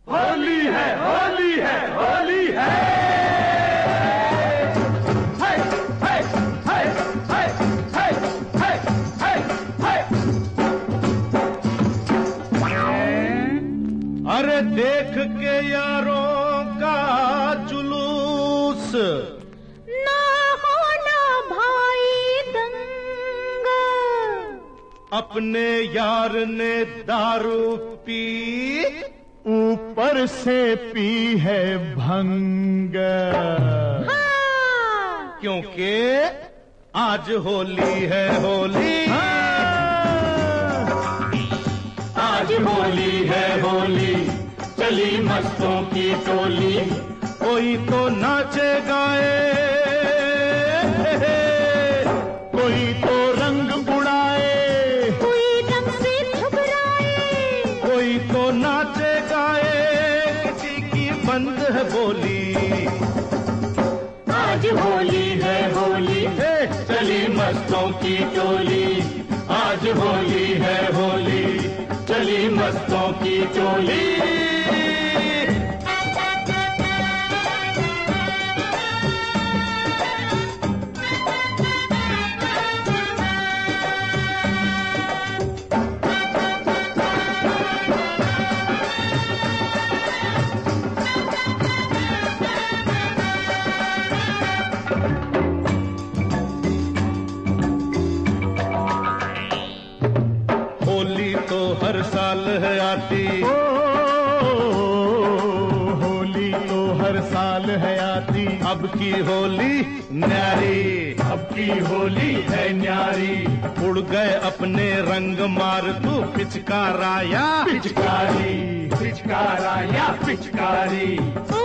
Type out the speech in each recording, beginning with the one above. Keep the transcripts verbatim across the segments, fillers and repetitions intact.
होली है, होली है, होली है। हाय हाय हाय हाय हाय हाय हाय हाय। अरे देख के यारों का जुलूस, ना होना भाई दंगा। अपने यार ने दारू पी, ऊपर से पी है भंग। हाँ। क्योंकि आज होली है, होली। आज होली है, होली चली मस्तों की टोली। कोई तो नाचे गाए, कोई तो रंग उड़ाए, कोई रंग से ठुकराए, कोई तो नाचे गाए, किसी की बंद है बोली। आज होली है, होली चली मस्तों की टोली। आज होली है, होली चली मस्तों की टोली। होली तो हर साल है आती, ओ, होली तो हर साल है आती। अब की होली न्यारी, अब की होली है न्यारी। उड़ गए अपने रंग मार तू पिचकाराया। पिचकारी पिचकारा या पिचकारी। ओ,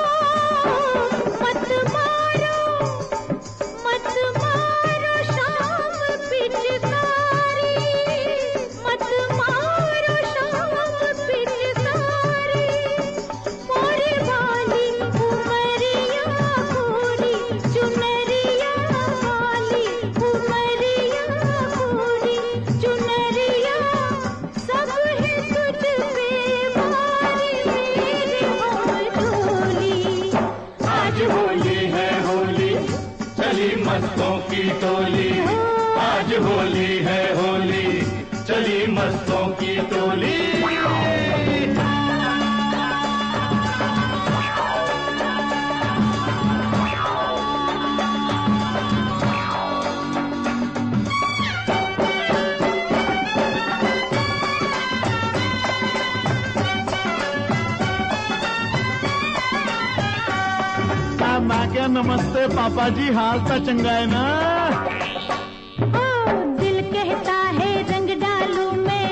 मत मारो, मत मारो शाम पिचकारी, मत मारो शाम पिचकारी। मोरे वाली उमरिया गोरी, चुनरिया वाली उमरिया गोरी, चुनरिया सब है तुझ पे मारी मेरे होली। आज होली है, होली चली मस्तों की टोली। आज होली है, होली चली मस्तों की टोली। मैं क्या नमस्ते पापा जी, हाल तो चंगा है ना? ओ दिल कहता है रंग डालूं मैं,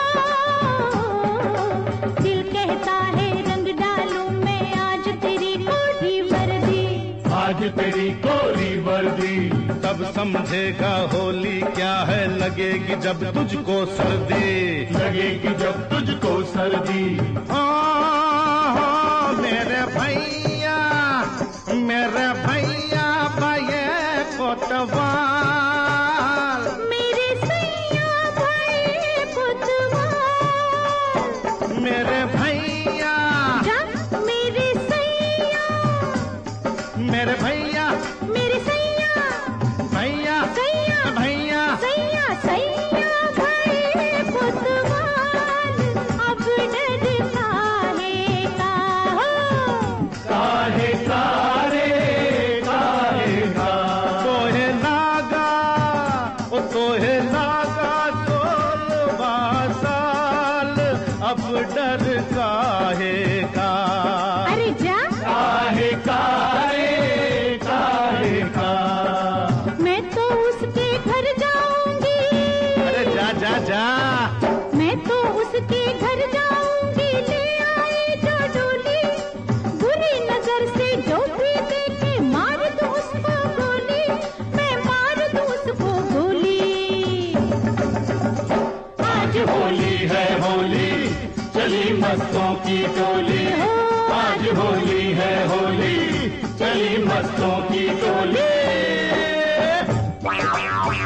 ओ दिल कहता है रंग डालूं मैं। आज तेरी कोरी वर्दी, आज तेरी कोरी वर्दी। तब समझेगा होली क्या है, लगेगी जब तुझको सर्दी। लगेगी जब तुझको सर्दी। आ, मेरे भैया, मेरे भैया भाई कोतवाल, मेरे सैया भाई कोतवाल। मेरे भैया, जा मेरे सैया, मेरे भैया, मेरे सैया, भैया सैया, भैया सैया, सैया भाई कोतवाल। अब डरता है का हो, काहे कारे काहे का। तोहे नागा, ओ तोहे नागा सोलवा साल, अब डर काहे का। अरे जा काहे कारे काहे का। मैं तो उसके घर जाऊंगी, अरे जा जा जा, मैं तो उसके घर जाऊंगी। ले आए जो डोली, बुरी नजर से जो भी देखे मार दूं उसको गोली, मैं मार दूं उसको गोली। आज होली है, होली चली मस्तों की टोली। आज होली है, होली चली मस्तों की टोली।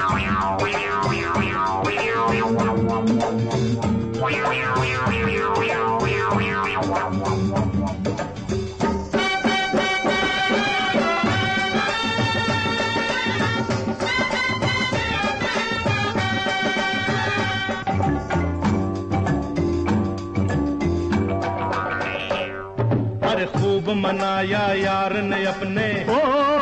Wow, wow, wow, wow, wow, wow. अरे खूब मनाया यार ने अपने, ओ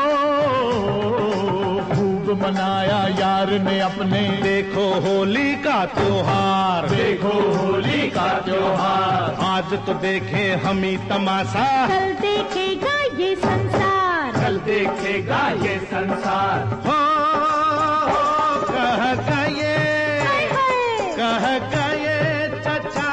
खूब मनाया यार ने अपने। देखो होली का त्योहार, देखो होली का त्योहार, आज तो देखे हम ही तमाशा, कल देखेगा ये संसार, कल देखेगा ये संसार। हो, हो कह गए कह गए चचा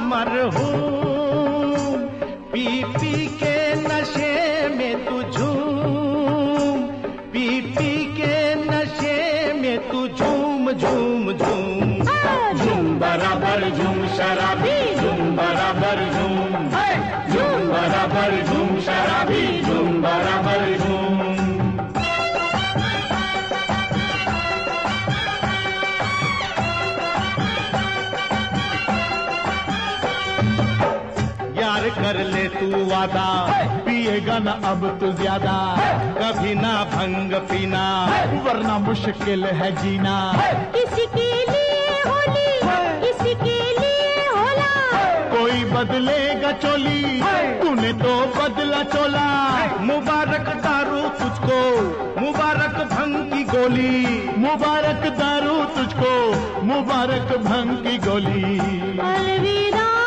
मरहूम, पी पी के नशे में तू झूम, पी पी के नशे में तू झूम झूम झूम झूम बराबर झूम शराबी, झूम बराबर झूम, झूम बराबर झूम शराबी, झूम बराबर झूम। यार कर ले तू वादा, पिएगा न अब तू ज्यादा, कभी ना भंग पीना, वरना मुश्किल है जीना। किसी के लिए होली, किसी के लिए होला, कोई बदलेगा चोली, तूने तो बदला चोला। मुबारक दारू तुझको, मुबारक भंग की गोली, मुबारक दारू तुझको, मुबारक भंग की गोली। अलविदा